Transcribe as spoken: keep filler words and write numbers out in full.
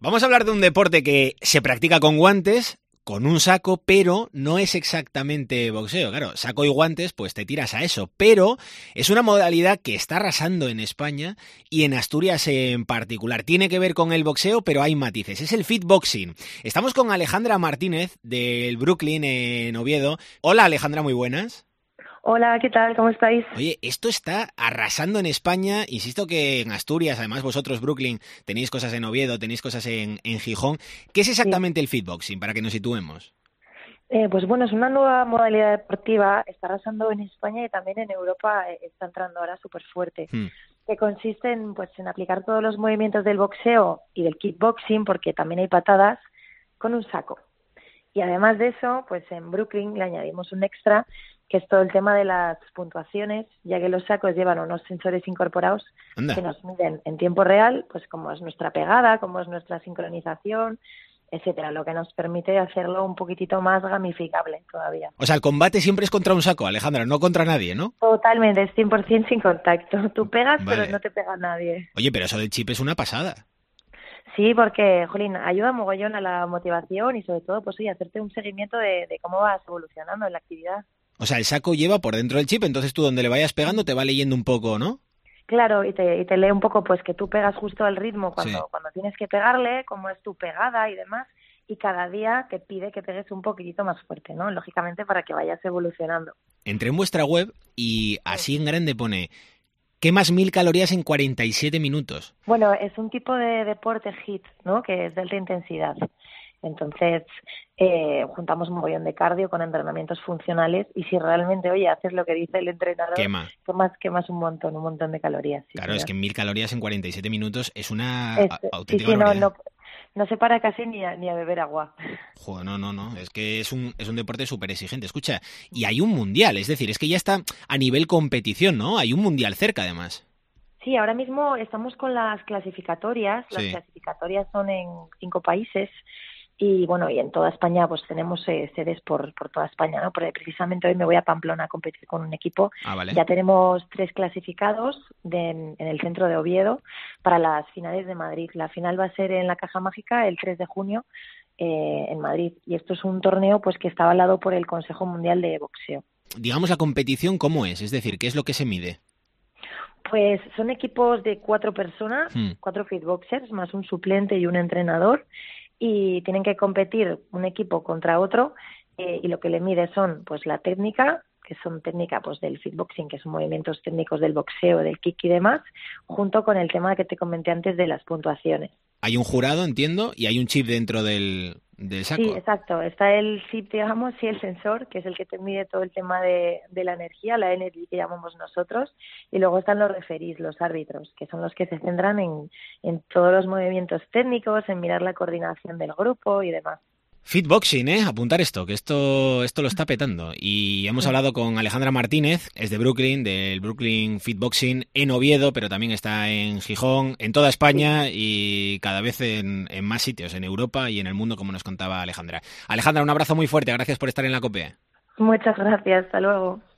Vamos a hablar de un deporte que se practica con guantes, con un saco, pero no es exactamente boxeo. Claro, saco y guantes, pues te tiras a eso. Pero es una modalidad que está arrasando en España y en Asturias en particular. Tiene que ver con el boxeo, pero hay matices. Es el fitboxing. Estamos con Alejandra Martínez del Brooklyn en Oviedo. Hola Alejandra, muy buenas. Hola, ¿qué tal? ¿Cómo estáis? Oye, esto está arrasando en España. Insisto que en Asturias, además vosotros, Brooklyn, tenéis cosas en Oviedo, tenéis cosas en, en Gijón. ¿Qué es exactamente Sí. el fitboxing, para que nos situemos? Eh, pues bueno, es una nueva modalidad deportiva, está arrasando en España y también en Europa eh, está entrando ahora súper fuerte, Hmm. que consiste en, pues, en aplicar todos los movimientos del boxeo y del kickboxing, porque también hay patadas, con un saco. Y además de eso, pues en Brooklyn le añadimos un extra, que es todo el tema de las puntuaciones, ya que los sacos llevan unos sensores incorporados Anda. que nos miden en tiempo real, pues cómo es nuestra pegada, cómo es nuestra sincronización, etcétera, lo que nos permite hacerlo un poquitito más gamificable todavía. O sea, el combate siempre es contra un saco, Alejandra, no contra nadie, ¿no? Totalmente, es cien por ciento sin contacto. Tú pegas, pero Vale. no te pega nadie. Oye, pero eso del chip es una pasada. Sí, porque, jolín, ayuda mogollón a la motivación y sobre todo, pues oye, hacerte un seguimiento de, de cómo vas evolucionando en la actividad. O sea, el saco lleva por dentro del chip, entonces tú donde le vayas pegando te va leyendo un poco, ¿no? Claro, y te, y te lee un poco pues que tú pegas justo al ritmo cuando, Sí. cuando tienes que pegarle, cómo es tu pegada y demás, y cada día te pide que pegues un poquitito más fuerte, ¿no? Lógicamente para que vayas evolucionando. Entré en vuestra web y así en grande pone: quemas mil calorías en cuarenta y siete minutos. Bueno, es un tipo de deporte HIIT, ¿no? Que es de alta intensidad. Entonces, eh, juntamos un mogollón de cardio con entrenamientos funcionales y si realmente, oye, haces lo que dice el entrenador, Quema. quemas, quemas un montón, un montón de calorías. Sí, Claro, es señor. que mil calorías en cuarenta y siete minutos es una Es- a- sí, auténtica sí, no, barbaridad. no, no se para casi ni a, ni a beber agua. Joder, no, no, no. Es que es un, es un deporte súper exigente. Escucha, y hay un mundial, es decir, es que ya está a nivel competición, ¿no? Hay un mundial cerca, además. Sí, ahora mismo estamos con las clasificatorias. Las Sí. clasificatorias son en cinco países y bueno, y en toda España pues tenemos eh, sedes por, por toda España, ¿no? Porque precisamente hoy me voy a Pamplona a competir con un equipo. Ah, vale. Ya tenemos tres clasificados de, en, en el centro de Oviedo para las finales de Madrid. La final va a ser en la Caja Mágica el tres de junio eh, en Madrid y esto es un torneo pues que está avalado por el Consejo Mundial de Boxeo. Digamos la competición, ¿cómo es? Es decir, ¿qué es lo que se mide? Pues son equipos de cuatro personas, Hmm. cuatro fitboxers, más un suplente y un entrenador, y tienen que competir un equipo contra otro, eh, y lo que le mide son pues la técnica, que son técnicas pues del fitboxing, que son movimientos técnicos del boxeo, del kick y demás, junto con el tema que te comenté antes de las puntuaciones. Hay un jurado, entiendo, y hay un chip dentro del, del saco. Sí, exacto. Está el chip, digamos, y el sensor, que es el que te mide todo el tema de, de la energía, la energy que llamamos nosotros, y luego están los referees, los árbitros, que son los que se centran en, en todos los movimientos técnicos, en mirar la coordinación del grupo y demás. Fitboxing, ¿eh? Apuntar esto, que esto, esto lo está petando. Y hemos hablado con Alejandra Martínez, es de Brooklyn, del Brooklyn Fitboxing en Oviedo, pero también está en Gijón, en toda España y cada vez en, en más sitios, en Europa y en el mundo, como nos contaba Alejandra. Alejandra, un abrazo muy fuerte, gracias por estar en la COPE. Muchas gracias, hasta luego.